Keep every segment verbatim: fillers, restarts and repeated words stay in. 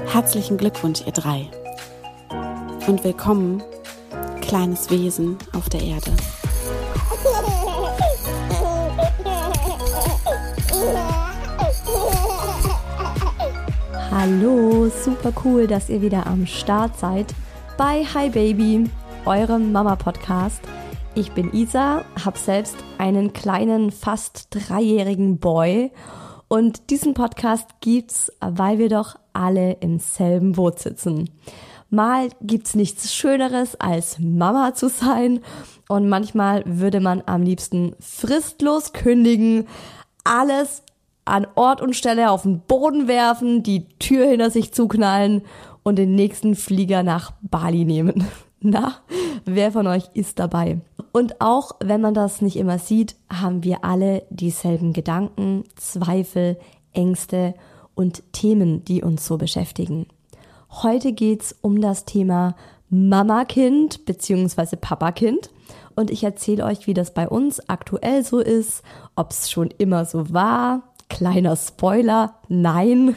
Herzlichen Glückwunsch, ihr drei. Und willkommen, kleines Wesen auf der Erde. Hallo, super cool, dass ihr wieder am Start seid bei Hi Baby, eurem Mama-Podcast. Ich bin Isa, habe selbst einen kleinen, fast dreijährigen Boy und diesen Podcast gibt's, weil wir doch alle im selben Boot sitzen. Mal gibt's nichts Schöneres als Mama zu sein und manchmal würde man am liebsten fristlos kündigen, alles an Ort und Stelle auf den Boden werfen, die Tür hinter sich zuknallen und den nächsten Flieger nach Bali nehmen. Na, wer von euch ist dabei? Und auch wenn man das nicht immer sieht, haben wir alle dieselben Gedanken, Zweifel, Ängste und Themen, die uns so beschäftigen. Heute geht's um das Thema Mama-Kind bzw. Papa-Kind und ich erzähle euch, wie das bei uns aktuell so ist, ob es schon immer so war. Kleiner Spoiler, nein.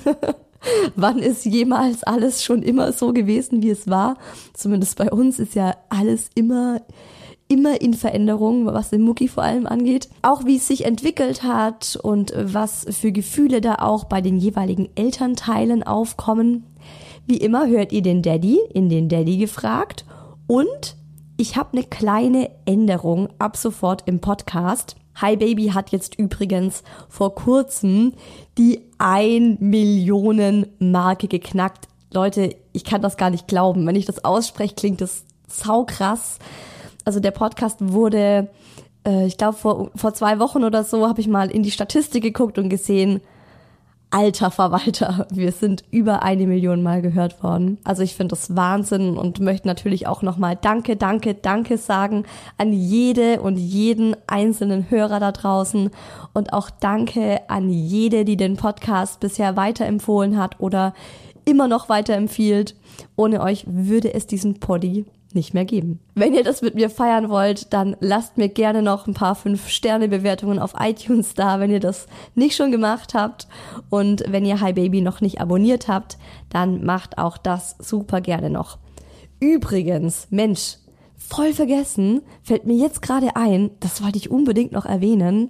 Wann ist jemals alles schon immer so gewesen, wie es war? Zumindest bei uns ist ja alles immer, immer in Veränderung, was den Mucki vor allem angeht. Auch wie es sich entwickelt hat und was für Gefühle da auch bei den jeweiligen Elternteilen aufkommen. Wie immer hört ihr den Daddy in den Daddy gefragt. Und ich habe eine kleine Änderung ab sofort im Podcast. Hi Baby hat jetzt übrigens vor kurzem die ein Millionen Marke geknackt. Leute, ich kann das gar nicht glauben. Wenn ich das ausspreche, klingt das saukrass. Also der Podcast wurde, äh, ich glaube vor, vor zwei Wochen oder so, habe ich mal in die Statistik geguckt und gesehen, alter Verwalter, wir sind über eine Million Mal gehört worden. Also ich finde das Wahnsinn und möchte natürlich auch nochmal Danke, Danke, Danke sagen an jede und jeden einzelnen Hörer da draußen und auch Danke an jede, die den Podcast bisher weiterempfohlen hat oder immer noch weiterempfiehlt. Ohne euch würde es diesen Poddy nicht mehr geben. Wenn ihr das mit mir feiern wollt, dann lasst mir gerne noch ein paar fünf Sterne Bewertungen auf iTunes da, wenn ihr das nicht schon gemacht habt. Und wenn ihr Hi Baby noch nicht abonniert habt, dann macht auch das super gerne noch. Übrigens, Mensch, voll vergessen, fällt mir jetzt gerade ein, das wollte ich unbedingt noch erwähnen.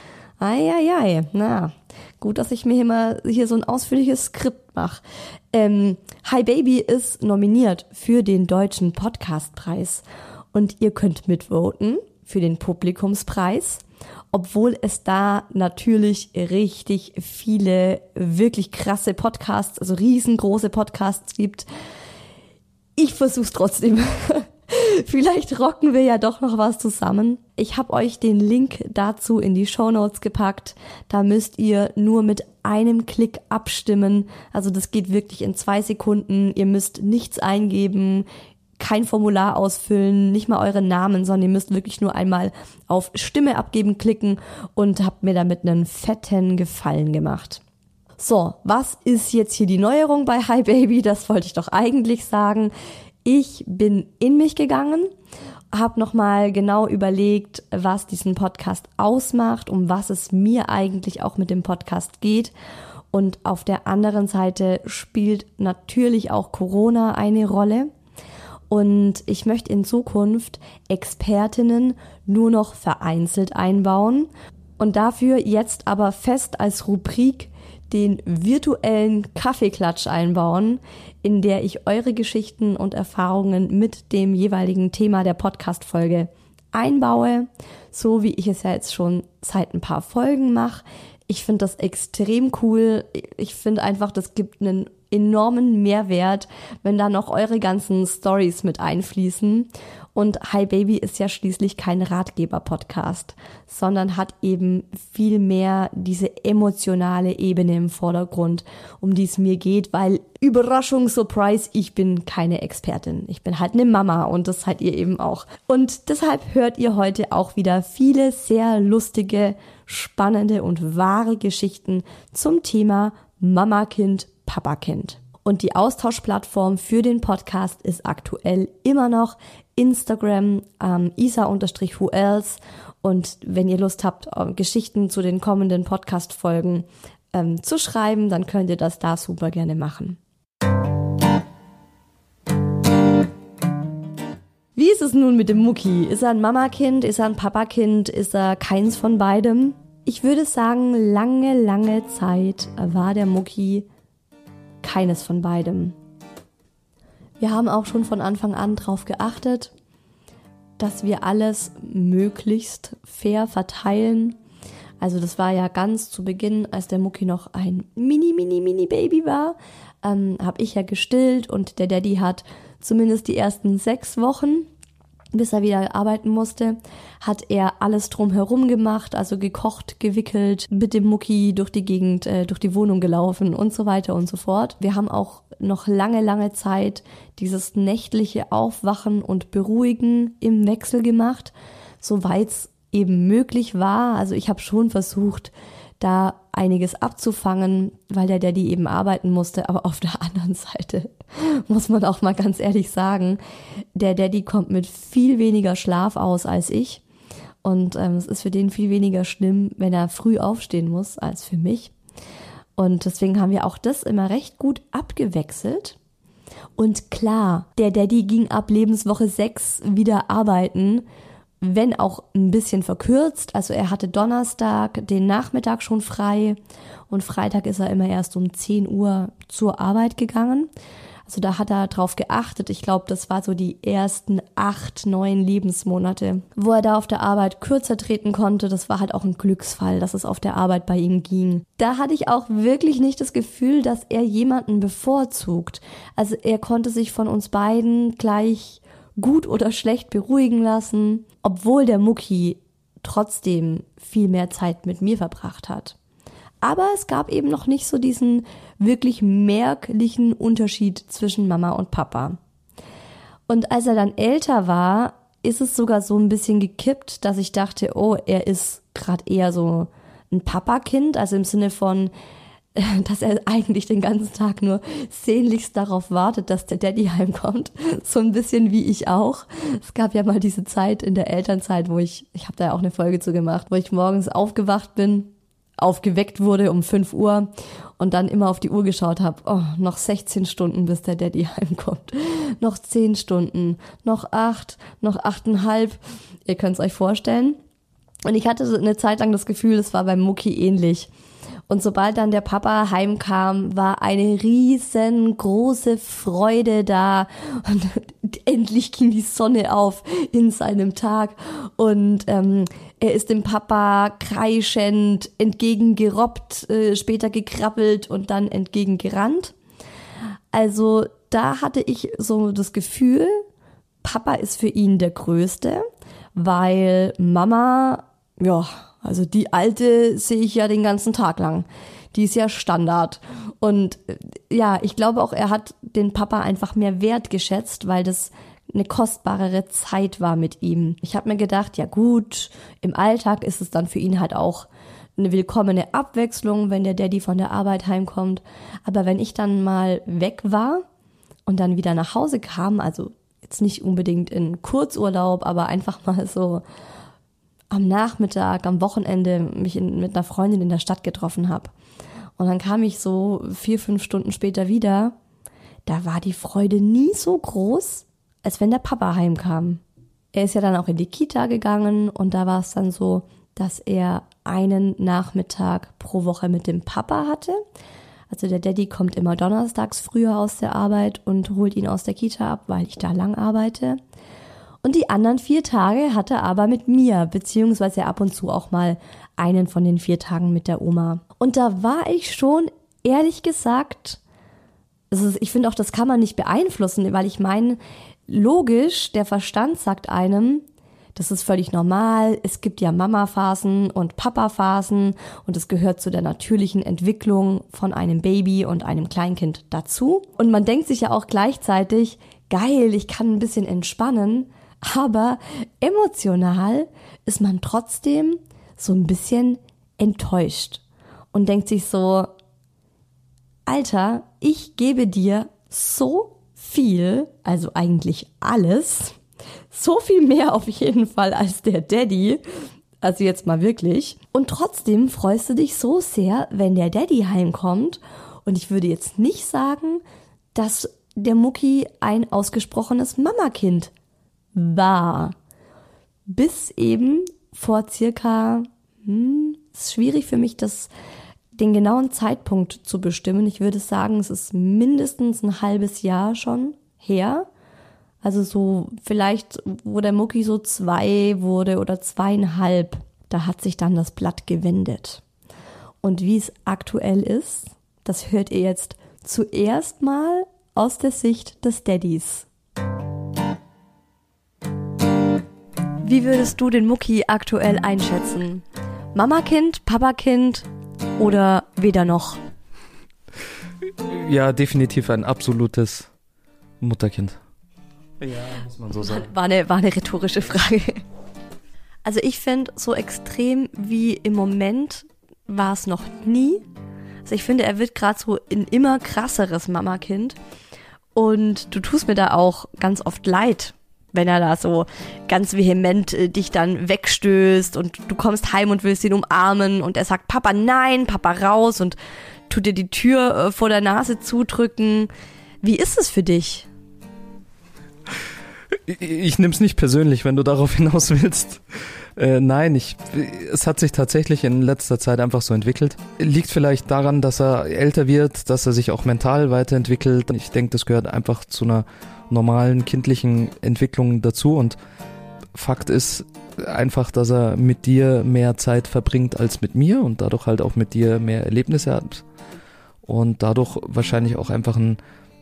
Eieiei, na, gut, dass ich mir hier mal hier so ein ausführliches Skript mache. Ähm, Hi Baby ist nominiert für den Deutschen Podcastpreis und ihr könnt mitvoten für den Publikumspreis, obwohl es da natürlich richtig viele wirklich krasse Podcasts, also riesengroße Podcasts gibt. Ich versuch's trotzdem. Vielleicht rocken wir ja doch noch was zusammen. Ich habe euch den Link dazu in die Shownotes gepackt. Da müsst ihr nur mit einem Klick abstimmen. Also das geht wirklich in zwei Sekunden. Ihr müsst nichts eingeben, kein Formular ausfüllen, nicht mal euren Namen, sondern ihr müsst wirklich nur einmal auf Stimme abgeben klicken und habt mir damit einen fetten Gefallen gemacht. So, was ist jetzt hier die Neuerung bei Hi Baby? Das wollte ich doch eigentlich sagen. Ich bin in mich gegangen, habe nochmal genau überlegt, was diesen Podcast ausmacht, um was es mir eigentlich auch mit dem Podcast geht. Und auf der anderen Seite spielt natürlich auch Corona eine Rolle. Und ich möchte in Zukunft Expertinnen nur noch vereinzelt einbauen und dafür jetzt aber fest als Rubrik den virtuellen Kaffeeklatsch einbauen, in der ich eure Geschichten und Erfahrungen mit dem jeweiligen Thema der Podcast-Folge einbaue, so wie ich es ja jetzt schon seit ein paar Folgen mache. Ich finde das extrem cool. Ich finde einfach, das gibt einen enormen Mehrwert, wenn da noch eure ganzen Stories mit einfließen. Und Hi Baby ist ja schließlich kein Ratgeber-Podcast, sondern hat eben viel mehr diese emotionale Ebene im Vordergrund, um die es mir geht, weil Überraschung, Surprise, ich bin keine Expertin. Ich bin halt eine Mama und das seid ihr eben auch. Und deshalb hört ihr heute auch wieder viele sehr lustige, spannende und wahre Geschichten zum Thema Mama-Kind, Papa-Kind. Und die Austauschplattform für den Podcast ist aktuell immer noch Instagram, ähm, isa-who else. Und wenn ihr Lust habt, Geschichten zu den kommenden Podcast-Folgen ähm, zu schreiben, dann könnt ihr das da super gerne machen. ist es nun mit dem Mucki? Ist er ein Mamakind? Ist er ein Papakind? Ist er keins von beidem? Ich würde sagen, lange, lange Zeit war der Mucki keines von beidem. Wir haben auch schon von Anfang an darauf geachtet, dass wir alles möglichst fair verteilen. Also das war ja ganz zu Beginn, als der Mucki noch ein mini, mini, mini Baby war, ähm, habe ich ja gestillt und der Daddy hat zumindest die ersten sechs Wochen, bis er wieder arbeiten musste, hat er alles drumherum gemacht, also gekocht, gewickelt, mit dem Mucki durch die Gegend, äh, durch die Wohnung gelaufen und so weiter und so fort. Wir haben auch noch lange, lange Zeit dieses nächtliche Aufwachen und Beruhigen im Wechsel gemacht, soweit es eben möglich war. Also ich habe schon versucht, da einiges abzufangen, weil der Daddy eben arbeiten musste. Aber auf der anderen Seite muss man auch mal ganz ehrlich sagen, der Daddy kommt mit viel weniger Schlaf aus als ich. Und ähm, es ist für den viel weniger schlimm, wenn er früh aufstehen muss, als für mich. Und deswegen haben wir auch das immer recht gut abgewechselt. Und klar, der Daddy ging ab Lebenswoche sechs wieder arbeiten, wenn auch ein bisschen verkürzt. Also er hatte Donnerstag den Nachmittag schon frei und Freitag ist er immer erst um zehn Uhr zur Arbeit gegangen. Also da hat er drauf geachtet. Ich glaube, das war so die ersten acht, neun Lebensmonate, wo er da auf der Arbeit kürzer treten konnte. Das war halt auch ein Glücksfall, dass es auf der Arbeit bei ihm ging. Da hatte ich auch wirklich nicht das Gefühl, dass er jemanden bevorzugt. Also er konnte sich von uns beiden gleich gut oder schlecht beruhigen lassen, obwohl der Mucki trotzdem viel mehr Zeit mit mir verbracht hat. Aber es gab eben noch nicht so diesen wirklich merklichen Unterschied zwischen Mama und Papa. Und als er dann älter war, ist es sogar so ein bisschen gekippt, dass ich dachte, oh, er ist gerade eher so ein Papakind, also im Sinne von, dass er eigentlich den ganzen Tag nur sehnlichst darauf wartet, dass der Daddy heimkommt. So ein bisschen wie ich auch. Es gab ja mal diese Zeit in der Elternzeit, wo ich, ich habe da ja auch eine Folge zu gemacht, wo ich morgens aufgewacht bin, aufgeweckt wurde um fünf Uhr und dann immer auf die Uhr geschaut habe, oh, noch sechzehn Stunden, bis der Daddy heimkommt. Noch zehn Stunden, noch acht, noch achteinhalb. Ihr könnt es euch vorstellen. Und ich hatte eine Zeit lang das Gefühl, es war beim Mucki ähnlich. Und sobald dann der Papa heimkam, war eine riesengroße Freude da und endlich ging die Sonne auf in seinem Tag und ähm, er ist dem Papa kreischend entgegengerobbt, äh, später gekrabbelt und dann entgegengerannt. Also da hatte ich so das Gefühl, Papa ist für ihn der Größte, weil Mama, ja, also die Alte sehe ich ja den ganzen Tag lang. Die ist ja Standard. Und ja, ich glaube auch, er hat den Papa einfach mehr wertgeschätzt, weil das eine kostbarere Zeit war mit ihm. Ich habe mir gedacht, ja gut, im Alltag ist es dann für ihn halt auch eine willkommene Abwechslung, wenn der Daddy von der Arbeit heimkommt. Aber wenn ich dann mal weg war und dann wieder nach Hause kam, also jetzt nicht unbedingt in Kurzurlaub, aber einfach mal so am Nachmittag, am Wochenende mich in, mit einer Freundin in der Stadt getroffen habe. Und dann kam ich so vier, fünf Stunden später wieder. Da war die Freude nie so groß, als wenn der Papa heimkam. Er ist ja dann auch in die Kita gegangen und da war es dann so, dass er einen Nachmittag pro Woche mit dem Papa hatte. Also der Daddy kommt immer donnerstags früher aus der Arbeit und holt ihn aus der Kita ab, weil ich da lang arbeite. Und die anderen vier Tage hat er aber mit mir, beziehungsweise ab und zu auch mal einen von den vier Tagen mit der Oma. Und da war ich schon, ehrlich gesagt, also ich finde auch, das kann man nicht beeinflussen, weil ich meine, logisch, der Verstand sagt einem, das ist völlig normal, es gibt ja Mama-Phasen und Papa-Phasen und es gehört zu der natürlichen Entwicklung von einem Baby und einem Kleinkind dazu. Und man denkt sich ja auch gleichzeitig, geil, ich kann ein bisschen entspannen, aber emotional ist man trotzdem so ein bisschen enttäuscht und denkt sich so, Alter, ich gebe dir so viel, also eigentlich alles, so viel mehr auf jeden Fall als der Daddy, also jetzt mal wirklich. Und trotzdem freust du dich so sehr, wenn der Daddy heimkommt. Und ich würde jetzt nicht sagen, dass der Mucki ein ausgesprochenes Mamakind war. Bis eben vor circa, hm, ist schwierig für mich, das, den genauen Zeitpunkt zu bestimmen. Ich würde sagen, es ist mindestens ein halbes Jahr schon her. Also so vielleicht, wo der Mucki so zwei wurde oder zweieinhalb, da hat sich dann das Blatt gewendet. Und wie es aktuell ist, das hört ihr jetzt zuerst mal aus der Sicht des Daddys. Wie würdest du den Mucki aktuell einschätzen? Mama-Kind, Papa-Kind oder weder noch? Ja, definitiv ein absolutes Mutterkind. Ja, muss man so sagen. War eine, war eine rhetorische Frage. Also ich finde, so extrem wie im Moment war es noch nie. Also ich finde, er wird gerade so ein immer krasseres Mama-Kind. Und du tust mir da auch ganz oft leid, wenn er da so ganz vehement äh, dich dann wegstößt und du kommst heim und willst ihn umarmen und er sagt, Papa, nein, Papa, raus und tut dir die Tür äh, vor der Nase zudrücken. Wie ist es für dich? Ich, ich nehme es nicht persönlich, wenn du darauf hinaus willst. Äh, nein, ich, es hat sich tatsächlich in letzter Zeit einfach so entwickelt. Liegt vielleicht daran, dass er älter wird, dass er sich auch mental weiterentwickelt. Ich denke, das gehört einfach zu einer normalen kindlichen Entwicklung dazu und Fakt ist einfach, dass er mit dir mehr Zeit verbringt als mit mir und dadurch halt auch mit dir mehr Erlebnisse hat und dadurch wahrscheinlich auch einfach ein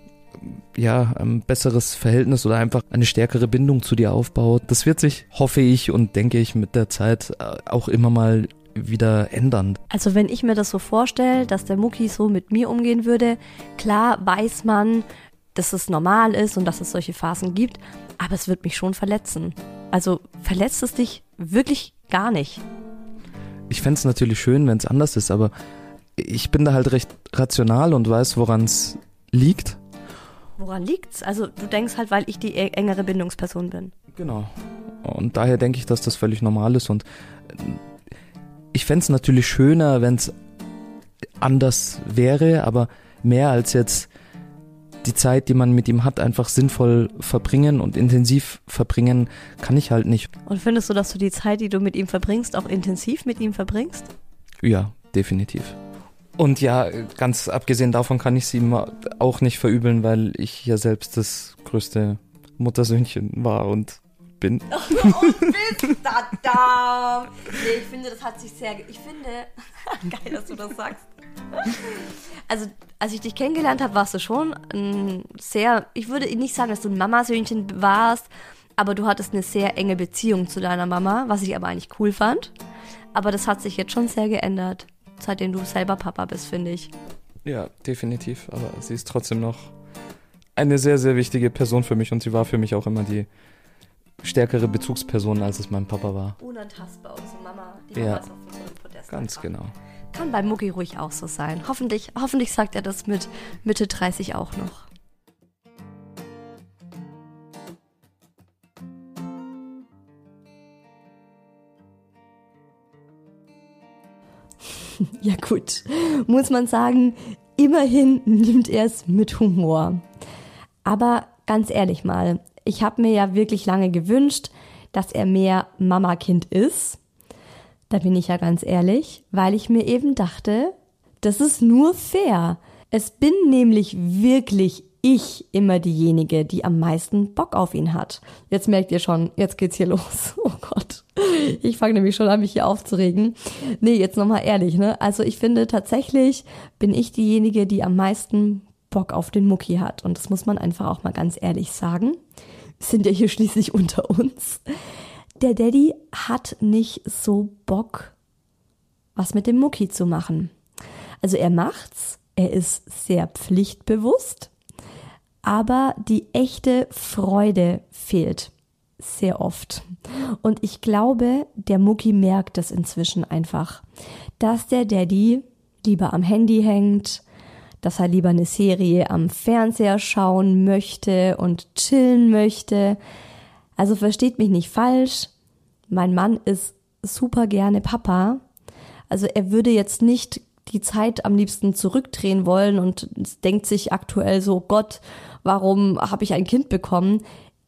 ja, ein besseres Verhältnis oder einfach eine stärkere Bindung zu dir aufbaut. Das wird sich, hoffe ich und denke ich, mit der Zeit auch immer mal wieder ändern. Also wenn ich mir das so vorstelle, dass der Mucki so mit mir umgehen würde, klar weiß man, dass es normal ist und dass es solche Phasen gibt, aber es wird mich schon verletzen. Also verletzt es dich wirklich gar nicht? Ich fände es natürlich schön, wenn es anders ist, aber ich bin da halt recht rational und weiß, woran es liegt. Woran liegt's? Also du denkst halt, weil ich die engere Bindungsperson bin. Genau. Und daher denke ich, dass das völlig normal ist und ich fände es natürlich schöner, wenn es anders wäre, aber mehr als jetzt die Zeit, die man mit ihm hat, einfach sinnvoll verbringen und intensiv verbringen, kann ich halt nicht. Und findest du, dass du die Zeit, die du mit ihm verbringst, auch intensiv mit ihm verbringst? Ja, definitiv. Und ja, ganz abgesehen davon kann ich es ihm auch nicht verübeln, weil ich ja selbst das größte Muttersöhnchen war und bin. Oh, und bist da, da. Nee, ich finde, das hat sich sehr... Ich finde... Geil, dass du das sagst. Also, als ich dich kennengelernt habe, warst du schon ein sehr... Ich würde nicht sagen, dass du ein Mamasöhnchen warst, aber du hattest eine sehr enge Beziehung zu deiner Mama, was ich aber eigentlich cool fand. Aber das hat sich jetzt schon sehr geändert, seitdem du selber Papa bist, finde ich. Ja, definitiv. Aber sie ist trotzdem noch eine sehr, sehr wichtige Person für mich und sie war für mich auch immer die stärkere Bezugsperson, als es mein Papa war. Unantastbar, unsere Mama, die ja, damals auf so einem Podest ganz war. genau. Kann bei Mucki ruhig auch so sein. Hoffentlich, hoffentlich sagt er das mit Mitte dreißig auch noch. Ja gut, muss man sagen, immerhin nimmt er es mit Humor. Aber ganz ehrlich mal, ich habe mir ja wirklich lange gewünscht, dass er mehr Mama-Kind ist. Da bin ich ja ganz ehrlich, weil ich mir eben dachte, das ist nur fair. Es bin nämlich wirklich ich immer diejenige, die am meisten Bock auf ihn hat. Jetzt merkt ihr schon, jetzt geht's hier los. Oh Gott, ich fange nämlich schon an, mich hier aufzuregen. Nee, jetzt nochmal ehrlich, ne? Also ich finde tatsächlich, bin ich diejenige, die am meisten Bock auf den Mucki hat. Und das muss man einfach auch mal ganz ehrlich sagen. Wir sind ja hier schließlich unter uns. Der Daddy hat nicht so Bock, was mit dem Mucki zu machen. Also er macht's, er ist sehr pflichtbewusst, aber die echte Freude fehlt sehr oft. Und ich glaube, der Mucki merkt das inzwischen einfach, dass der Daddy lieber am Handy hängt, dass er lieber eine Serie am Fernseher schauen möchte und chillen möchte. Also versteht mich nicht falsch, mein Mann ist super gerne Papa. Also er würde jetzt nicht die Zeit am liebsten zurückdrehen wollen und denkt sich aktuell so, Gott, warum habe ich ein Kind bekommen?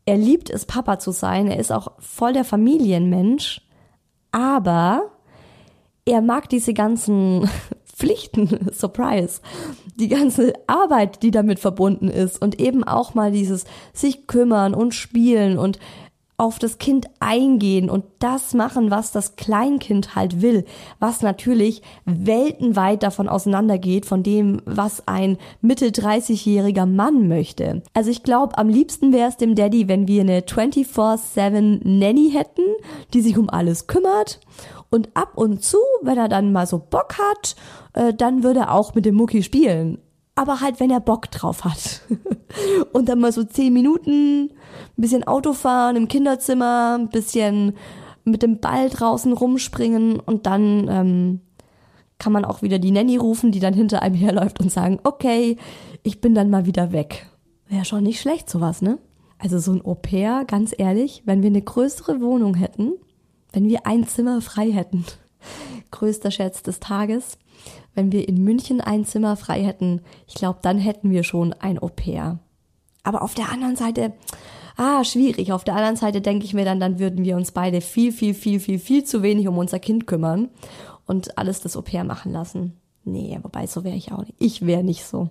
er liebt es, Papa zu sein, er ist auch voll der Familienmensch, aber er mag diese ganzen Pflichten, Surprise, die ganze Arbeit, die damit verbunden ist und eben auch mal dieses sich kümmern und spielen und auf das Kind eingehen und das machen, was das Kleinkind halt will, was natürlich weltenweit davon auseinandergeht, von dem, was ein Mitte dreißigjähriger Mann möchte. Also ich glaube, am liebsten wäre es dem Daddy, wenn wir eine vierundzwanzig sieben Nanny hätten, die sich um alles kümmert. Und ab und zu, wenn er dann mal so Bock hat, äh, dann würde er auch mit dem Mucki spielen. Aber halt, wenn er Bock drauf hat. Und dann mal so zehn Minuten, ein bisschen Auto fahren im Kinderzimmer, ein bisschen mit dem Ball draußen rumspringen und dann ähm, kann man auch wieder die Nanny rufen, die dann hinter einem herläuft und sagen, okay, ich bin dann mal wieder weg. Wäre schon nicht schlecht sowas, ne? Also so ein Au-pair, ganz ehrlich, wenn wir eine größere Wohnung hätten, wenn wir ein Zimmer frei hätten, größter Scherz des Tages, wenn wir in München ein Zimmer frei hätten, ich glaube, dann hätten wir schon ein Au-pair. Aber auf der anderen Seite, ah, schwierig. Auf der anderen Seite denke ich mir dann, dann würden wir uns beide viel, viel, viel, viel, viel zu wenig um unser Kind kümmern und alles das Au-pair machen lassen. Nee, wobei, so wäre ich auch nicht. Ich wäre nicht so.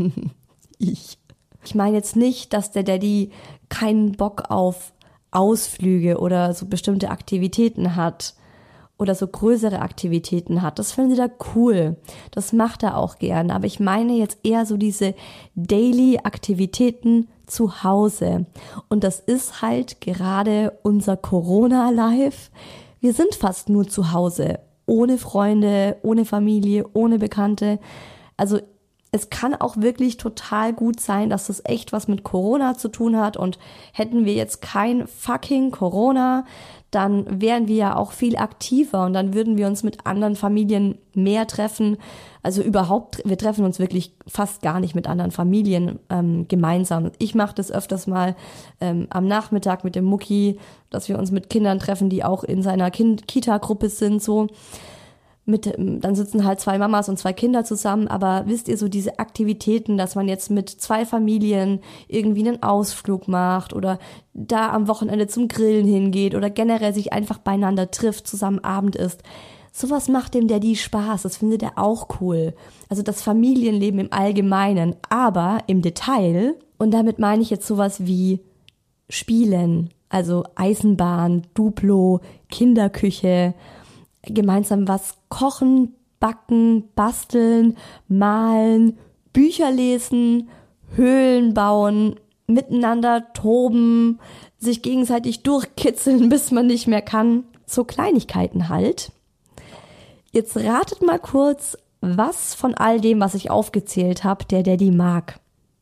ich. Ich meine jetzt nicht, dass der Daddy keinen Bock auf Ausflüge oder so bestimmte Aktivitäten hat oder so größere Aktivitäten hat. Das findet er cool. Das macht er auch gerne. Aber ich meine jetzt eher so diese Daily-Aktivitäten zu Hause. Und das ist halt gerade unser Corona-Life. Wir sind fast nur zu Hause. Ohne Freunde, ohne Familie, ohne Bekannte. Also es kann auch wirklich total gut sein, dass das echt was mit Corona zu tun hat und hätten wir jetzt kein fucking Corona, dann wären wir ja auch viel aktiver und dann würden wir uns mit anderen Familien mehr treffen. Also überhaupt, wir treffen uns wirklich fast gar nicht mit anderen Familien ähm, gemeinsam. Ich mache das öfters mal ähm, am Nachmittag mit dem Mucki, dass wir uns mit Kindern treffen, die auch in seiner kind- Kita-Gruppe sind, so. Mit, dann sitzen halt zwei Mamas und zwei Kinder zusammen, aber wisst ihr, so diese Aktivitäten, dass man jetzt mit zwei Familien irgendwie einen Ausflug macht oder da am Wochenende zum Grillen hingeht oder generell sich einfach beieinander trifft, zusammen Abend isst, sowas macht dem Daddy Spaß, das findet er auch cool. Also das Familienleben im Allgemeinen, aber im Detail, und damit meine ich jetzt sowas wie Spielen, also Eisenbahn, Duplo, Kinderküche, gemeinsam was kochen, backen, basteln, malen, Bücher lesen, Höhlen bauen, miteinander toben, sich gegenseitig durchkitzeln, bis man nicht mehr kann. So Kleinigkeiten halt. Jetzt ratet mal kurz, was von all dem, was ich aufgezählt habe, der Daddy mag.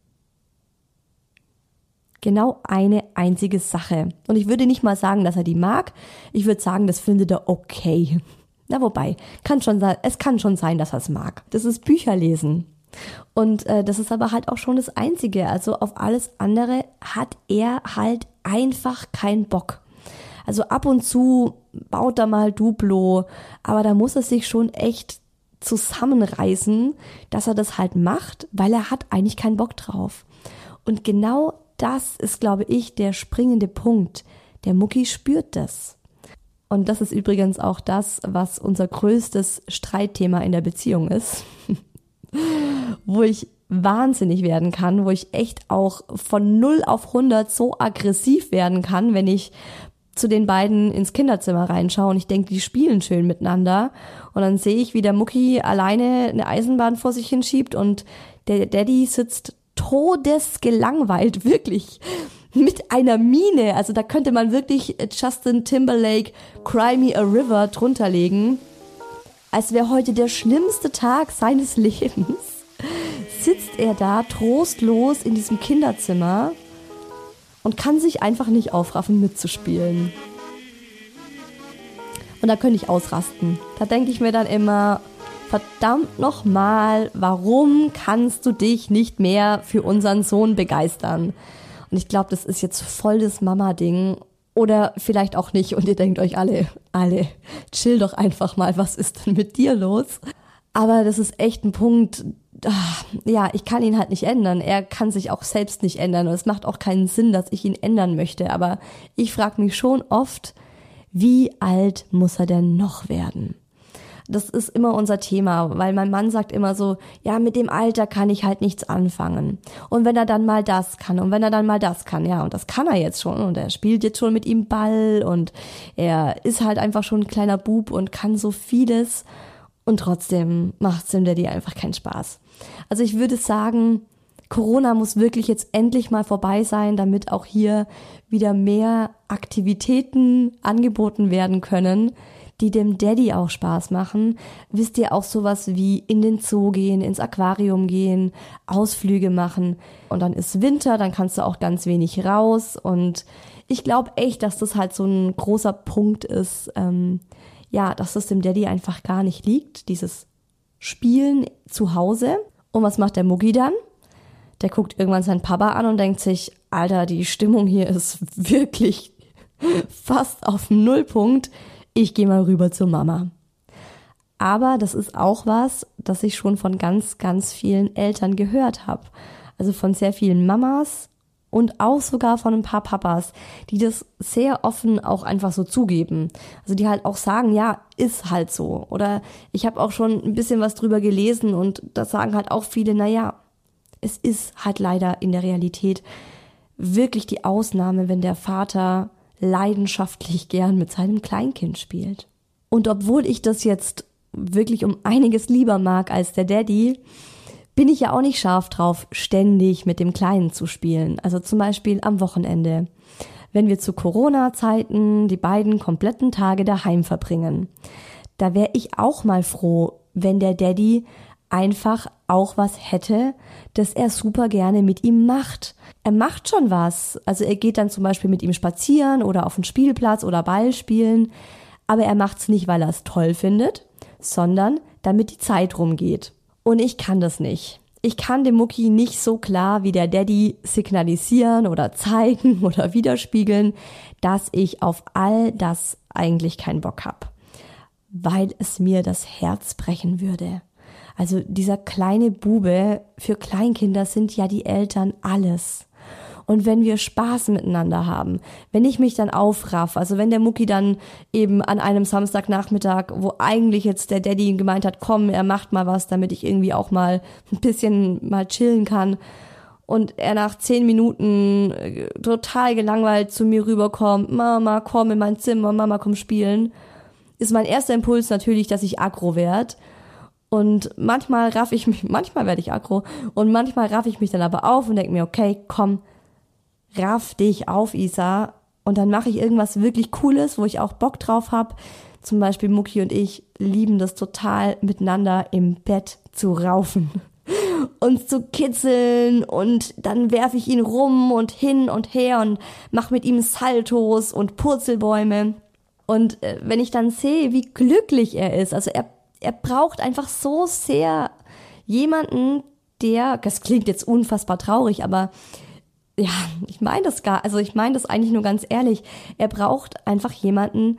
Genau eine einzige Sache. Und ich würde nicht mal sagen, dass er die mag. Ich würde sagen, das findet er okay. Na, wobei, kann schon sein, es kann schon sein, dass er es mag. Das ist Bücher lesen. Und äh, das ist aber halt auch schon das Einzige. Also auf alles andere hat er halt einfach keinen Bock. Also ab und zu baut er mal Duplo, aber da muss er sich schon echt zusammenreißen, dass er das halt macht, weil er hat eigentlich keinen Bock drauf. Und genau das ist, glaube ich, der springende Punkt. Der Mucki spürt das. Und das ist übrigens auch das, was unser größtes Streitthema in der Beziehung ist. Wo ich wahnsinnig werden kann, wo ich echt auch von null auf hundert so aggressiv werden kann, wenn ich zu den beiden ins Kinderzimmer reinschaue und ich denke, die spielen schön miteinander. Und dann sehe ich, wie der Mucki alleine eine Eisenbahn vor sich hinschiebt und der Daddy sitzt todesgelangweilt, wirklich, mit einer Miene. Also da könnte man wirklich Justin Timberlake Cry Me a River drunter legen. Als wäre heute der schlimmste Tag seines Lebens. Sitzt er da trostlos in diesem Kinderzimmer und kann sich einfach nicht aufraffen, mitzuspielen. Und da könnte ich ausrasten. Da denke ich mir dann immer, verdammt nochmal, warum kannst du dich nicht mehr für unseren Sohn begeistern? Und ich glaube, das ist jetzt voll das Mama-Ding. Oder vielleicht auch nicht. Und ihr denkt euch alle, alle, chill doch einfach mal, was ist denn mit dir los? Aber das ist echt ein Punkt, ja, ich kann ihn halt nicht ändern. Er kann sich auch selbst nicht ändern und es macht auch keinen Sinn, dass ich ihn ändern möchte. Aber ich frage mich schon oft, wie alt muss er denn noch werden? Das ist immer unser Thema, weil mein Mann sagt immer so, ja, mit dem Alter kann ich halt nichts anfangen. Und wenn er dann mal das kann und wenn er dann mal das kann, ja, und das kann er jetzt schon und er spielt jetzt schon mit ihm Ball und er ist halt einfach schon ein kleiner Bub und kann so vieles und trotzdem macht es dem Daddy einfach keinen Spaß. Also ich würde sagen, Corona muss wirklich jetzt endlich mal vorbei sein, damit auch hier wieder mehr Aktivitäten angeboten werden können, die dem Daddy auch Spaß machen. Wisst ihr, auch sowas wie in den Zoo gehen, ins Aquarium gehen, Ausflüge machen. Und dann ist Winter, dann kannst du auch ganz wenig raus. Und ich glaube echt, dass das halt so ein großer Punkt ist, ähm, ja, dass das dem Daddy einfach gar nicht liegt, dieses Spielen zu Hause. Und was macht der Mucki dann? Der guckt irgendwann seinen Papa an und denkt sich, Alter, die Stimmung hier ist wirklich fast auf dem Nullpunkt. Ich gehe mal rüber zur Mama. Aber das ist auch was, das ich schon von ganz, ganz vielen Eltern gehört habe. Also von sehr vielen Mamas und auch sogar von ein paar Papas, die das sehr offen auch einfach so zugeben. Also die halt auch sagen, ja, ist halt so. Oder ich habe auch schon ein bisschen was drüber gelesen und das sagen halt auch viele, naja, es ist halt leider in der Realität wirklich die Ausnahme, wenn der Vater leidenschaftlich gern mit seinem Kleinkind spielt. Und obwohl ich das jetzt wirklich um einiges lieber mag als der Daddy, bin ich ja auch nicht scharf drauf, ständig mit dem Kleinen zu spielen. Also zum Beispiel am Wochenende, wenn wir zu Corona-Zeiten die beiden kompletten Tage daheim verbringen. Da wäre ich auch mal froh, wenn der Daddy einfach auch was hätte, das er super gerne mit ihm macht. Er macht schon was. Also er geht dann zum Beispiel mit ihm spazieren oder auf den Spielplatz oder Ball spielen. Aber er macht's nicht, weil er es toll findet, sondern damit die Zeit rumgeht. Und ich kann das nicht. Ich kann dem Mucki nicht so klar wie der Daddy signalisieren oder zeigen oder widerspiegeln, dass ich auf all das eigentlich keinen Bock habe. Weil es mir das Herz brechen würde. Also dieser kleine Bube, für Kleinkinder sind ja die Eltern alles. Und wenn wir Spaß miteinander haben, wenn ich mich dann aufraff, also wenn der Mucki dann eben an einem Samstagnachmittag, wo eigentlich jetzt der Daddy gemeint hat, komm, er macht mal was, damit ich irgendwie auch mal ein bisschen mal chillen kann, und er nach zehn Minuten total gelangweilt zu mir rüberkommt, Mama, komm in mein Zimmer, Mama, komm spielen, ist mein erster Impuls natürlich, dass ich aggro werde. Und manchmal raff ich mich, manchmal werde ich aggro und manchmal raff ich mich dann aber auf und denke mir, okay, komm, raff dich auf, Isa. Und dann mache ich irgendwas wirklich Cooles, wo ich auch Bock drauf habe. Zum Beispiel Mucki und ich lieben das total, miteinander im Bett zu raufen. Uns zu kitzeln und dann werfe ich ihn rum und hin und her und mache mit ihm Saltos und Purzelbäume. Und äh, wenn ich dann sehe, wie glücklich er ist, also er Er braucht einfach so sehr jemanden, der, das klingt jetzt unfassbar traurig, aber ja, ich meine das gar, also ich meine das eigentlich nur ganz ehrlich. Er braucht einfach jemanden,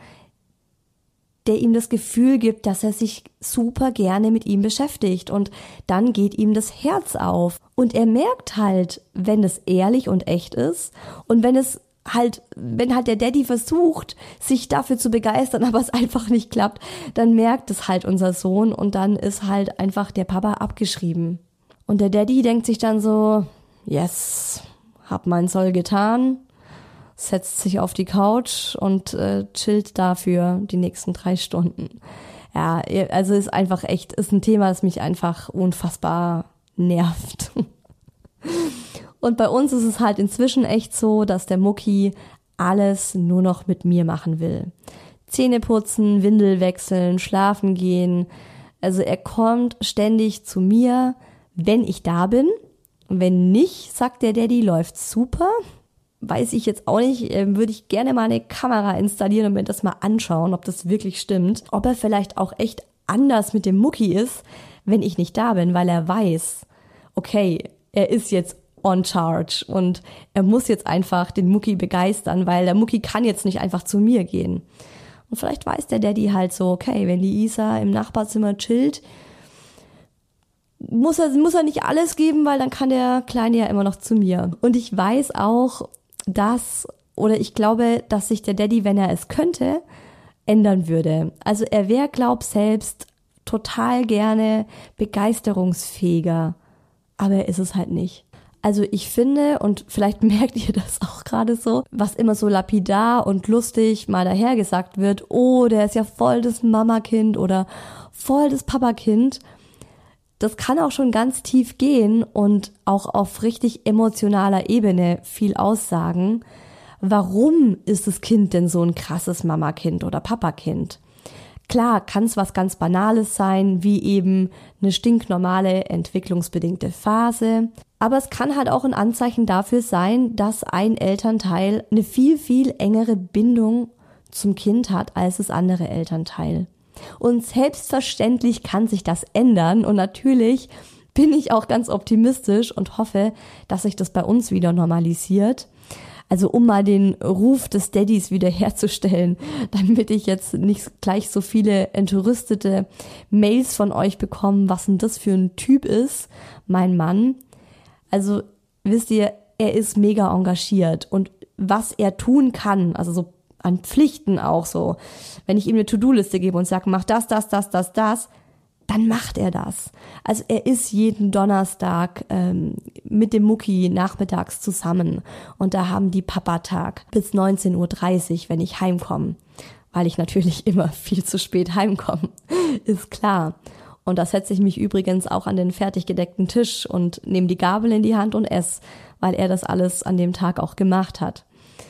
der ihm das Gefühl gibt, dass er sich super gerne mit ihm beschäftigt und dann geht ihm das Herz auf. Und er merkt halt, wenn es ehrlich und echt ist und wenn es halt, wenn halt der Daddy versucht, sich dafür zu begeistern, aber es einfach nicht klappt, dann merkt es halt unser Sohn und dann ist halt einfach der Papa abgeschrieben. Und der Daddy denkt sich dann so, yes, hab mein Soll getan, setzt sich auf die Couch und äh, chillt dafür die nächsten drei Stunden. Ja, also ist einfach echt, ist ein Thema, das mich einfach unfassbar nervt. Und bei uns ist es halt inzwischen echt so, dass der Mucki alles nur noch mit mir machen will. Zähne putzen, Windel wechseln, schlafen gehen. Also er kommt ständig zu mir, wenn ich da bin. Und wenn nicht, sagt der Daddy, läuft's super. Weiß ich jetzt auch nicht, würde ich gerne mal eine Kamera installieren und mir das mal anschauen, ob das wirklich stimmt. Ob er vielleicht auch echt anders mit dem Mucki ist, wenn ich nicht da bin, weil er weiß, okay, er ist jetzt on charge und er muss jetzt einfach den Mucki begeistern, weil der Mucki kann jetzt nicht einfach zu mir gehen. Und vielleicht weiß der Daddy halt so, okay, wenn die Isa im Nachbarzimmer chillt, muss er, muss er nicht alles geben, weil dann kann der Kleine ja immer noch zu mir. Und ich weiß auch, dass, oder ich glaube, dass sich der Daddy, wenn er es könnte, ändern würde. Also er wäre, glaub selbst total gerne begeisterungsfähiger, aber er ist es halt nicht. Also ich finde, und vielleicht merkt ihr das auch gerade so, was immer so lapidar und lustig mal dahergesagt wird, oh, der ist ja voll das Mamakind oder voll das Papakind. Das kann auch schon ganz tief gehen und auch auf richtig emotionaler Ebene viel aussagen. Warum ist das Kind denn so ein krasses Mamakind oder Papakind? Klar, kann es was ganz Banales sein, wie eben eine stinknormale entwicklungsbedingte Phase. Aber es kann halt auch ein Anzeichen dafür sein, dass ein Elternteil eine viel, viel engere Bindung zum Kind hat als das andere Elternteil. Und selbstverständlich kann sich das ändern und natürlich bin ich auch ganz optimistisch und hoffe, dass sich das bei uns wieder normalisiert. Also um mal den Ruf des Daddys wiederherzustellen, damit ich jetzt nicht gleich so viele entrüstete Mails von euch bekomme, was denn das für ein Typ ist, mein Mann. Also wisst ihr, er ist mega engagiert und was er tun kann, also so an Pflichten auch so, wenn ich ihm eine To-Do-Liste gebe und sage, mach das, das, das, das, das, dann macht er das. Also er ist jeden Donnerstag ähm, mit dem Mucki nachmittags zusammen und da haben die Papatag bis neunzehn Uhr dreißig, wenn ich heimkomme, weil ich natürlich immer viel zu spät heimkomme, ist klar. Und da setze ich mich übrigens auch an den fertig gedeckten Tisch und nehme die Gabel in die Hand und esse, weil er das alles an dem Tag auch gemacht hat.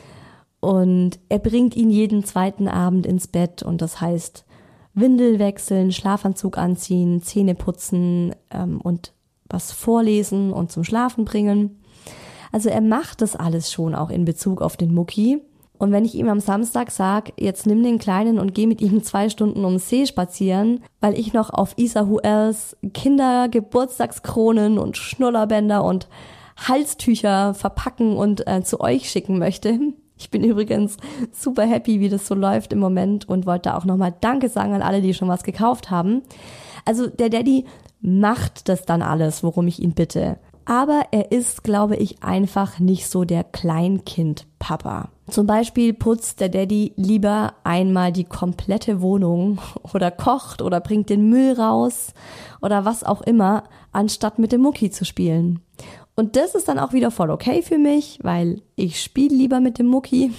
Und er bringt ihn jeden zweiten Abend ins Bett und das heißt Windel wechseln, Schlafanzug anziehen, Zähne putzen ähm, und was vorlesen und zum Schlafen bringen. Also er macht das alles schon auch in Bezug auf den Mucki. Und wenn ich ihm am Samstag sage, jetzt nimm den Kleinen und geh mit ihm zwei Stunden ums See spazieren, weil ich noch auf Isahuels Kindergeburtstagskronen und Schnullerbänder und Halstücher verpacken und äh, zu euch schicken möchte. Ich bin übrigens super happy, wie das so läuft im Moment und wollte auch nochmal Danke sagen an alle, die schon was gekauft haben. Also der Daddy macht das dann alles, worum ich ihn bitte. Aber er ist, glaube ich, einfach nicht so der Kleinkind-Papa. Zum Beispiel putzt der Daddy lieber einmal die komplette Wohnung oder kocht oder bringt den Müll raus oder was auch immer, anstatt mit dem Mucki zu spielen. Und das ist dann auch wieder voll okay für mich, weil ich spiele lieber mit dem Mucki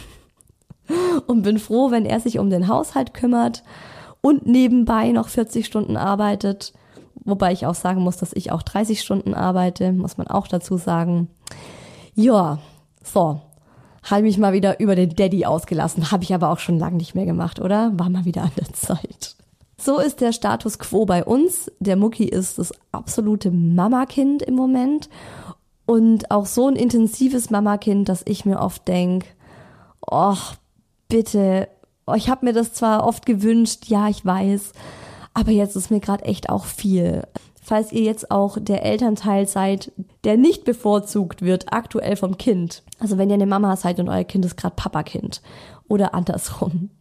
und bin froh, wenn er sich um den Haushalt kümmert und nebenbei noch vierzig Stunden arbeitet. Wobei ich auch sagen muss, dass ich auch dreißig Stunden arbeite, muss man auch dazu sagen. Ja, so, habe ich mal wieder über den Daddy ausgelassen. Habe ich aber auch schon lange nicht mehr gemacht, oder? War mal wieder an der Zeit. So ist der Status quo bei uns. Der Mucki ist das absolute Mamakind im Moment. Und auch so ein intensives Mamakind, dass ich mir oft denke, oh, bitte, oh, ich habe mir das zwar oft gewünscht, ja, ich weiß, aber jetzt ist mir gerade echt auch viel. Falls ihr jetzt auch der Elternteil seid, der nicht bevorzugt wird aktuell vom Kind, also wenn ihr eine Mama seid und euer Kind ist gerade Papakind oder andersrum,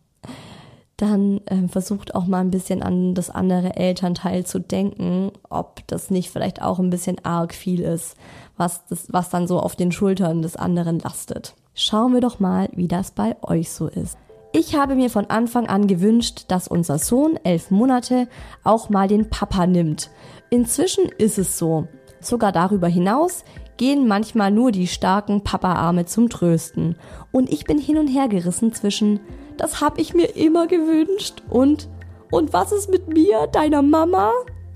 dann äh, versucht auch mal ein bisschen an das andere Elternteil zu denken, ob das nicht vielleicht auch ein bisschen arg viel ist, was, das, was dann so auf den Schultern des anderen lastet. Schauen wir doch mal, wie das bei euch so ist. Ich habe mir von Anfang an gewünscht, dass unser Sohn, elf Monate, auch mal den Papa nimmt. Inzwischen ist es so. Sogar darüber hinaus gehen manchmal nur die starken Papa-Arme zum Trösten. Und ich bin hin und her gerissen zwischen, das habe ich mir immer gewünscht und, und was ist mit mir, deiner Mama?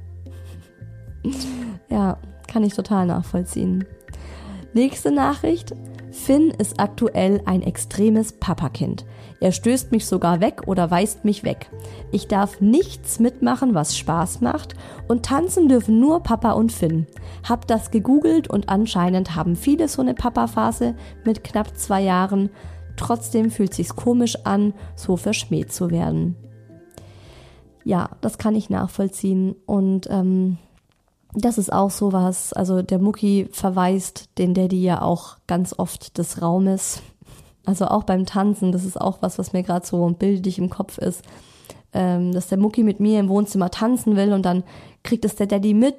Ja, kann ich total nachvollziehen. Nächste Nachricht. Finn ist aktuell ein extremes Papakind. Er stößt mich sogar weg oder weist mich weg. Ich darf nichts mitmachen, was Spaß macht und tanzen dürfen nur Papa und Finn. Hab das gegoogelt und anscheinend haben viele so eine Papa-Phase mit knapp zwei Jahren. Trotzdem fühlt sich's komisch an, so verschmäht zu werden. Ja, das kann ich nachvollziehen und ähm, das ist auch sowas, also der Mucki verweist den Daddy ja auch ganz oft des Raumes. Also auch beim Tanzen, das ist auch was, was mir gerade so bildlich im Kopf ist, ähm, dass der Mucki mit mir im Wohnzimmer tanzen will und dann kriegt es der Daddy mit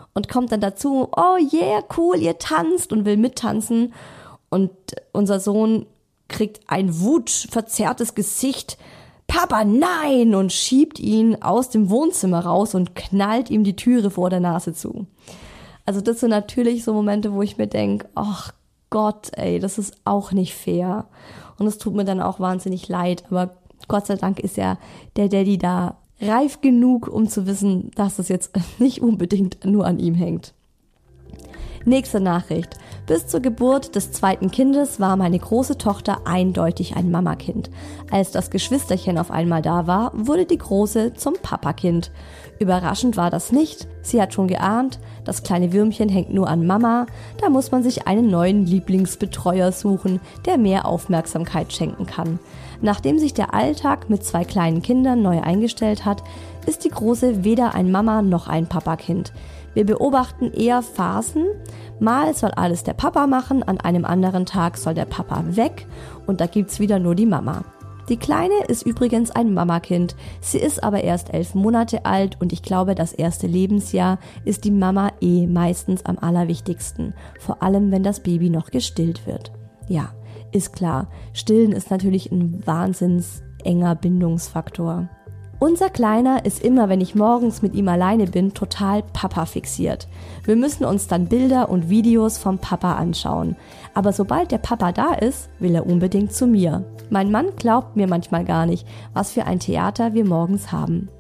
und kommt dann dazu, oh yeah, cool, ihr tanzt und will mittanzen. Und unser Sohn kriegt ein wutverzerrtes Gesicht. Papa, nein! Und schiebt ihn aus dem Wohnzimmer raus und knallt ihm die Türe vor der Nase zu. Also das sind natürlich so Momente, wo ich mir denke, ach Gott, ey, das ist auch nicht fair. Und es tut mir dann auch wahnsinnig leid. Aber Gott sei Dank ist ja der Daddy da reif genug, um zu wissen, dass es jetzt nicht unbedingt nur an ihm hängt. Nächste Nachricht. Bis zur Geburt des zweiten Kindes war meine große Tochter eindeutig ein Mamakind. Als das Geschwisterchen auf einmal da war, wurde die Große zum Papakind. Überraschend war das nicht. Sie hat schon geahnt, das kleine Würmchen hängt nur an Mama. Da muss man sich einen neuen Lieblingsbetreuer suchen, der mehr Aufmerksamkeit schenken kann. Nachdem sich der Alltag mit zwei kleinen Kindern neu eingestellt hat, ist die Große weder ein Mama noch ein Papakind. Wir beobachten eher Phasen. Mal soll alles der Papa machen, an einem anderen Tag soll der Papa weg und da gibt's wieder nur die Mama. Die Kleine ist übrigens ein Mamakind. Sie ist aber erst elf Monate alt und ich glaube, das erste Lebensjahr ist die Mama eh meistens am allerwichtigsten. Vor allem, wenn das Baby noch gestillt wird. Ja, ist klar. Stillen ist natürlich ein wahnsinns enger Bindungsfaktor. Unser Kleiner ist immer, wenn ich morgens mit ihm alleine bin, total Papa fixiert. Wir müssen uns dann Bilder und Videos vom Papa anschauen. Aber sobald der Papa da ist, will er unbedingt zu mir. Mein Mann glaubt mir manchmal gar nicht, was für ein Theater wir morgens haben.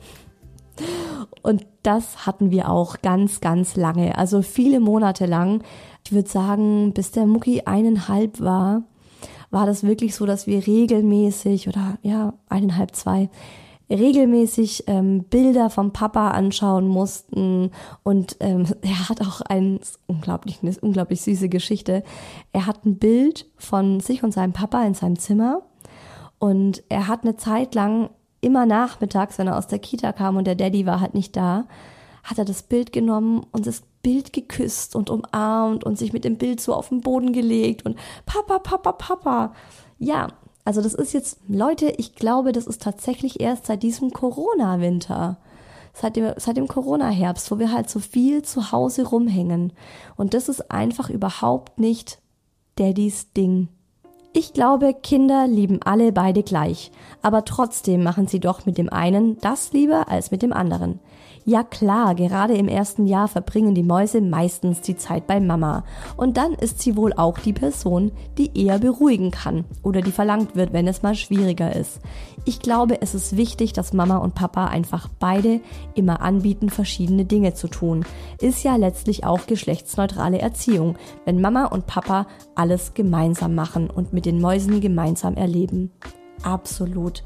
Und das hatten wir auch ganz, ganz lange, also viele Monate lang. Ich würde sagen, bis der Mucki eineinhalb war, war das wirklich so, dass wir regelmäßig oder ja, eineinhalb, zwei, regelmäßig ähm, Bilder vom Papa anschauen mussten und ähm, er hat auch ein, unglaublich, eine unglaublich süße Geschichte, er hat ein Bild von sich und seinem Papa in seinem Zimmer und er hat eine Zeit lang immer nachmittags, wenn er aus der Kita kam und der Daddy war halt nicht da, hat er das Bild genommen und das Bild geküsst und umarmt und sich mit dem Bild so auf den Boden gelegt und Papa, Papa, Papa, ja. Also das ist jetzt, Leute, ich glaube, das ist tatsächlich erst seit diesem Corona-Winter, seit dem, seit dem Corona-Herbst, wo wir halt so viel zu Hause rumhängen. Und das ist einfach überhaupt nicht Daddys Ding. Ich glaube, Kinder lieben alle beide gleich, aber trotzdem machen sie doch mit dem einen das lieber als mit dem anderen. Ja klar, gerade im ersten Jahr verbringen die Mäuse meistens die Zeit bei Mama. Und dann ist sie wohl auch die Person, die eher beruhigen kann oder die verlangt wird, wenn es mal schwieriger ist. Ich glaube, es ist wichtig, dass Mama und Papa einfach beide immer anbieten, verschiedene Dinge zu tun. Ist ja letztlich auch geschlechtsneutrale Erziehung, wenn Mama und Papa alles gemeinsam machen und mit den Mäusen gemeinsam erleben. Absolut.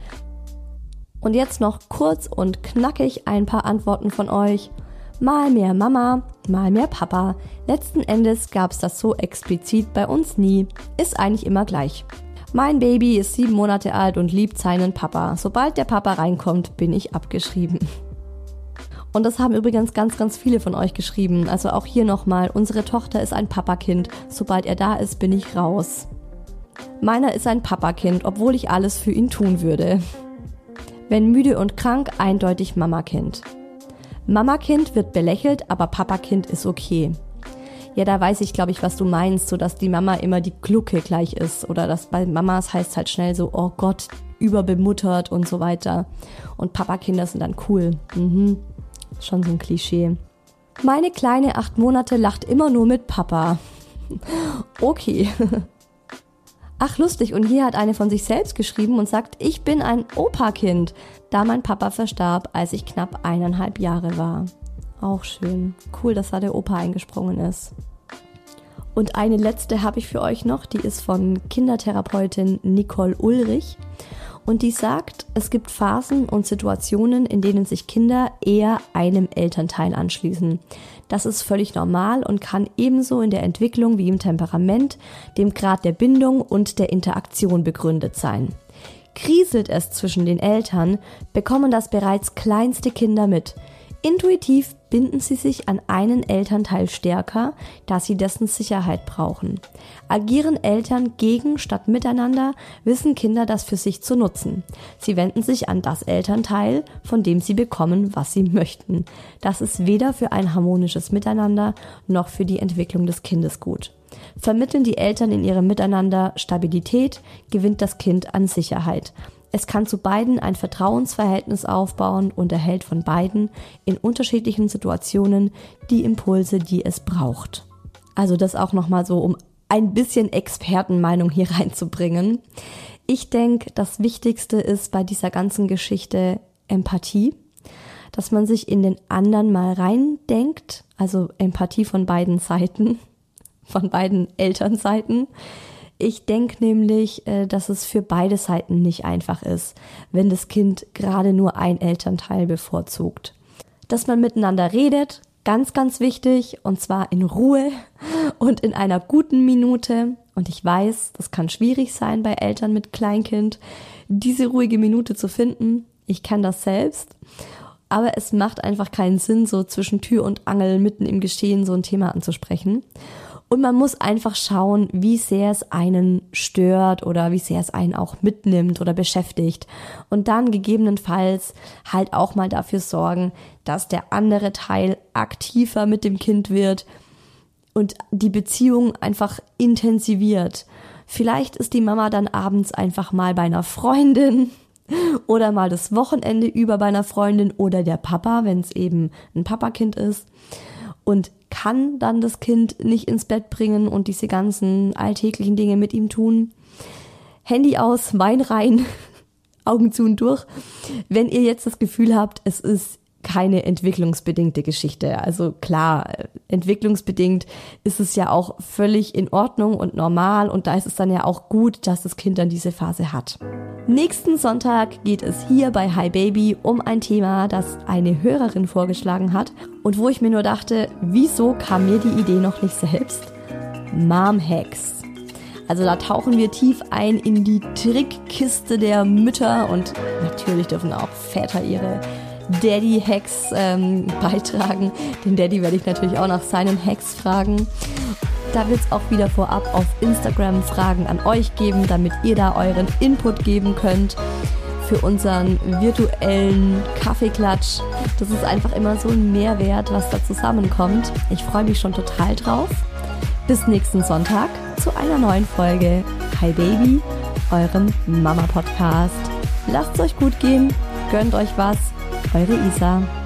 Und jetzt noch kurz und knackig ein paar Antworten von euch. Mal mehr Mama, mal mehr Papa. Letzten Endes gab's das so explizit bei uns nie. Ist eigentlich immer gleich. Mein Baby ist sieben Monate alt und liebt seinen Papa. Sobald der Papa reinkommt, bin ich abgeschrieben. Und das haben übrigens ganz, ganz viele von euch geschrieben. Also auch hier nochmal, unsere Tochter ist ein Papakind. Sobald er da ist, bin ich raus. Meiner ist ein Papakind, obwohl ich alles für ihn tun würde. Wenn müde und krank, eindeutig Mamakind. Mamakind wird belächelt, aber Papakind ist okay. Ja, da weiß ich, glaube ich, was du meinst, so dass die Mama immer die Glucke gleich ist oder dass bei Mamas heißt halt schnell so, oh Gott, überbemuttert und so weiter. Und Papakinder sind dann cool. Mhm. Schon so ein Klischee. Meine kleine acht Monate lacht immer nur mit Papa. Okay. Ach lustig, und hier hat eine von sich selbst geschrieben und sagt, ich bin ein Opa-Kind, da mein Papa verstarb, als ich knapp eineinhalb Jahre war. Auch schön. Cool, dass da der Opa eingesprungen ist. Und eine letzte habe ich für euch noch, die ist von Kindertherapeutin Nicole Ulrich. Und die sagt, es gibt Phasen und Situationen, in denen sich Kinder eher einem Elternteil anschließen. Das ist völlig normal und kann ebenso in der Entwicklung wie im Temperament, dem Grad der Bindung und der Interaktion begründet sein. Kriselt es zwischen den Eltern, bekommen das bereits kleinste Kinder mit. Intuitiv binden sie sich an einen Elternteil stärker, da sie dessen Sicherheit brauchen. Agieren Eltern gegen statt miteinander, wissen Kinder das für sich zu nutzen. Sie wenden sich an das Elternteil, von dem sie bekommen, was sie möchten. Das ist weder für ein harmonisches Miteinander noch für die Entwicklung des Kindes gut. Vermitteln die Eltern in ihrem Miteinander Stabilität, gewinnt das Kind an Sicherheit. Es kann zu beiden ein Vertrauensverhältnis aufbauen und erhält von beiden in unterschiedlichen Situationen die Impulse, die es braucht. Also das auch nochmal so, um ein bisschen Expertenmeinung hier reinzubringen. Ich denke, das Wichtigste ist bei dieser ganzen Geschichte Empathie, dass man sich in den anderen mal reindenkt, also Empathie von beiden Seiten, von beiden Elternseiten. Ich denke nämlich, dass es für beide Seiten nicht einfach ist, wenn das Kind gerade nur ein Elternteil bevorzugt. Dass man miteinander redet, ganz, ganz wichtig, und zwar in Ruhe und in einer guten Minute. Und ich weiß, das kann schwierig sein bei Eltern mit Kleinkind, diese ruhige Minute zu finden. Ich kann das selbst. Aber es macht einfach keinen Sinn, so zwischen Tür und Angel mitten im Geschehen so ein Thema anzusprechen. Und man muss einfach schauen, wie sehr es einen stört oder wie sehr es einen auch mitnimmt oder beschäftigt. Und dann gegebenenfalls halt auch mal dafür sorgen, dass der andere Teil aktiver mit dem Kind wird und die Beziehung einfach intensiviert. Vielleicht ist die Mama dann abends einfach mal bei einer Freundin oder mal das Wochenende über bei einer Freundin oder der Papa, wenn es eben ein Papakind ist. Und kann dann das Kind nicht ins Bett bringen und diese ganzen alltäglichen Dinge mit ihm tun. Handy aus, Wein rein, Augen zu und durch. Wenn ihr jetzt das Gefühl habt, es ist keine entwicklungsbedingte Geschichte. Also klar, entwicklungsbedingt ist es ja auch völlig in Ordnung und normal und da ist es dann ja auch gut, dass das Kind dann diese Phase hat. Nächsten Sonntag geht es hier bei Hi Baby um ein Thema, das eine Hörerin vorgeschlagen hat und wo ich mir nur dachte, wieso kam mir die Idee noch nicht selbst? Mom-Hacks. Also da tauchen wir tief ein in die Trickkiste der Mütter und natürlich dürfen auch Väter ihre Daddy-Hacks ähm, beitragen. Den Daddy werde ich natürlich auch nach seinen Hacks fragen. Da wird es auch wieder vorab auf Instagram Fragen an euch geben, damit ihr da euren Input geben könnt für unseren virtuellen Kaffeeklatsch. Das ist einfach immer so ein Mehrwert, was da zusammenkommt. Ich freue mich schon total drauf. Bis nächsten Sonntag zu einer neuen Folge Hi Baby, eurem Mama-Podcast. Lasst es euch gut gehen, gönnt euch was. Eure Isa.